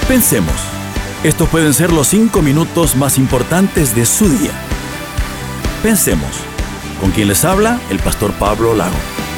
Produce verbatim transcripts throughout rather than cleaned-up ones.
Pensemos, estos pueden ser los cinco minutos más importantes de su día. Pensemos, con quien les habla, el pastor Pablo Lago.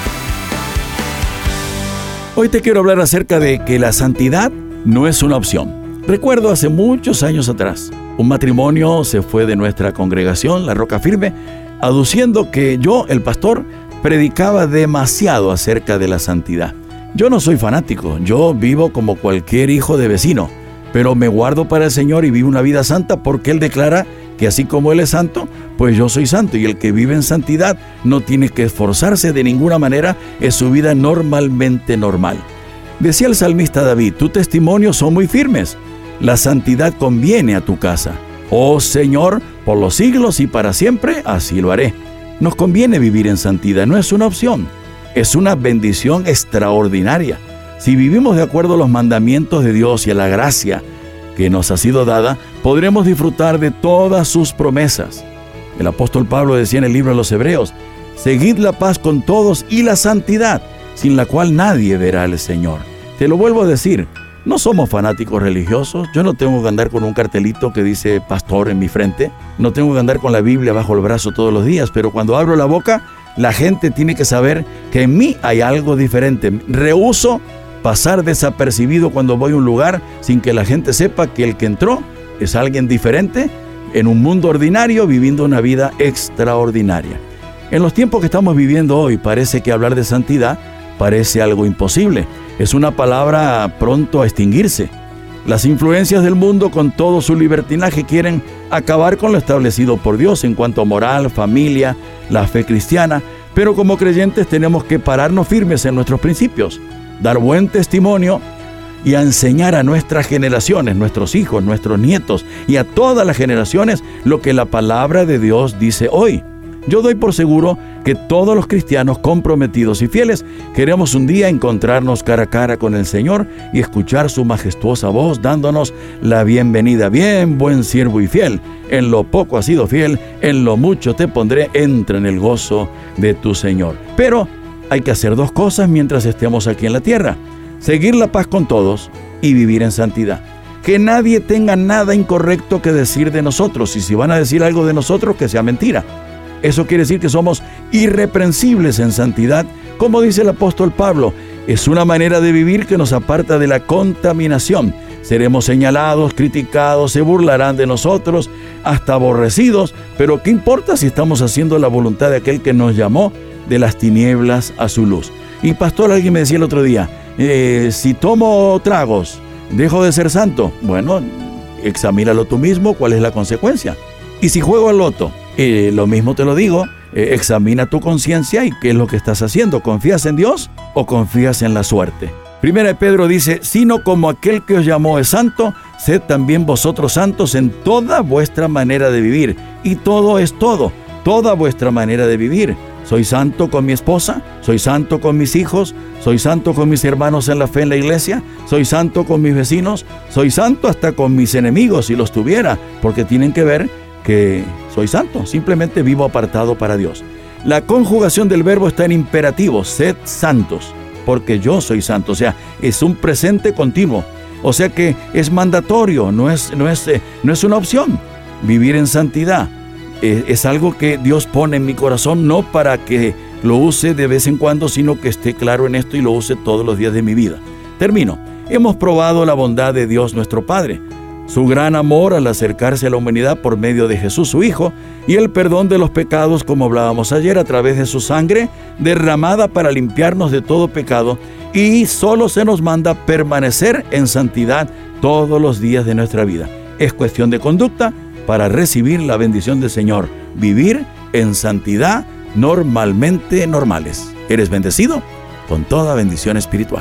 Hoy te quiero hablar acerca de que la santidad no es una opción. Recuerdo hace muchos años atrás, un matrimonio se fue de nuestra congregación, La Roca Firme, aduciendo que yo, el pastor, predicaba demasiado acerca de la santidad. Yo no soy fanático, yo vivo como cualquier hijo de vecino, pero me guardo para el Señor y vivo una vida santa porque Él declara que así como Él es santo, pues yo soy santo, y el que vive en santidad no tiene que esforzarse de ninguna manera, es su vida normalmente normal. Decía el salmista David, tus testimonios son muy firmes, la santidad conviene a tu casa. Oh Señor, por los siglos y para siempre, así lo haré. Nos conviene vivir en santidad, no es una opción, es una bendición extraordinaria. Si vivimos de acuerdo a los mandamientos de Dios y a la gracia que nos ha sido dada, podremos disfrutar de todas sus promesas. El apóstol Pablo decía en el libro de los Hebreos, seguid la paz con todos y la santidad, sin la cual nadie verá al Señor. Te lo vuelvo a decir, no somos fanáticos religiosos, yo no tengo que andar con un cartelito que dice pastor en mi frente, no tengo que andar con la Biblia bajo el brazo todos los días, pero cuando abro la boca, la gente tiene que saber que en mí hay algo diferente. Rehúso pasar desapercibido cuando voy a un lugar sin que la gente sepa que el que entró es alguien diferente en un mundo ordinario viviendo una vida extraordinaria. En los tiempos que estamos viviendo hoy parece que hablar de santidad parece algo imposible. Es una palabra pronto a extinguirse. Las influencias del mundo con todo su libertinaje quieren acabar con lo establecido por Dios en cuanto a moral, familia, la fe cristiana, pero como creyentes tenemos que pararnos firmes en nuestros principios, dar buen testimonio y a enseñar a nuestras generaciones, nuestros hijos, nuestros nietos y a todas las generaciones lo que la palabra de Dios dice hoy. Yo doy por seguro que todos los cristianos comprometidos y fieles queremos un día encontrarnos cara a cara con el Señor y escuchar su majestuosa voz dándonos la bienvenida. Bien, buen siervo y fiel, en lo poco has sido fiel, en lo mucho te pondré, entra en el gozo de tu Señor. Pero hay que hacer dos cosas mientras estemos aquí en la tierra: seguir la paz con todos y vivir en santidad. Que nadie tenga nada incorrecto que decir de nosotros, y si van a decir algo de nosotros, que sea mentira. Eso quiere decir que somos irreprensibles en santidad, como dice el apóstol Pablo. Es una manera de vivir que nos aparta de la contaminación. Seremos señalados, criticados, se burlarán de nosotros, hasta aborrecidos, pero ¿qué importa si estamos haciendo la voluntad de aquel que nos llamó de las tinieblas a su luz? Y pastor, alguien me decía el otro día, eh, si tomo tragos, ¿dejo de ser santo? Bueno, examínalo tú mismo, ¿cuál es la consecuencia? Y si juego al loto, eh, lo mismo te lo digo, eh, examina tu conciencia y qué es lo que estás haciendo. ¿Confías en Dios o confías en la suerte? Primera de Pedro dice, sino como aquel que os llamó es santo, sed también vosotros santos en toda vuestra manera de vivir. Y todo es todo, toda vuestra manera de vivir. Soy santo con mi esposa, soy santo con mis hijos, soy santo con mis hermanos en la fe en la iglesia, soy santo con mis vecinos, soy santo hasta con mis enemigos si los tuviera, porque tienen que ver que soy santo, simplemente vivo apartado para Dios. La conjugación del verbo está en imperativo, sed santos, porque yo soy santo, o sea, es un presente continuo, o sea que es mandatorio, no es, no es, eh, no es una opción. Vivir en santidad eh, es algo que Dios pone en mi corazón, no para que lo use de vez en cuando, sino que esté claro en esto y lo use todos los días de mi vida. Termino. Hemos probado la bondad de Dios nuestro Padre, su gran amor al acercarse a la humanidad por medio de Jesús su Hijo, y el perdón de los pecados, como hablábamos ayer, a través de su sangre derramada para limpiarnos de todo pecado, y solo se nos manda permanecer en santidad todos los días de nuestra vida. Es cuestión de conducta para recibir la bendición del Señor, vivir en santidad normalmente normales. ¿Eres bendecido? Con toda bendición espiritual.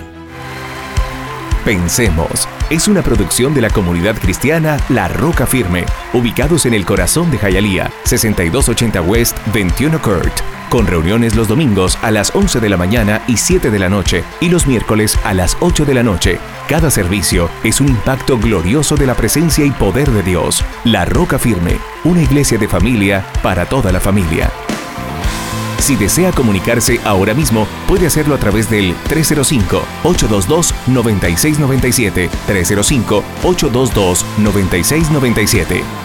Pensemos es una producción de la comunidad cristiana La Roca Firme, ubicados en el corazón de Hialeah, sesenta y dos ochenta West veintiuno Court, con reuniones los domingos a las once de la mañana y siete de la noche y los miércoles a las ocho de la noche. Cada servicio es un impacto glorioso de la presencia y poder de Dios. La Roca Firme, una iglesia de familia para toda la familia. Si desea comunicarse ahora mismo, puede hacerlo a través del tres cero cinco, ocho dos dos, nueve seis nueve siete, tres cero cinco, ocho dos dos, nueve seis nueve siete.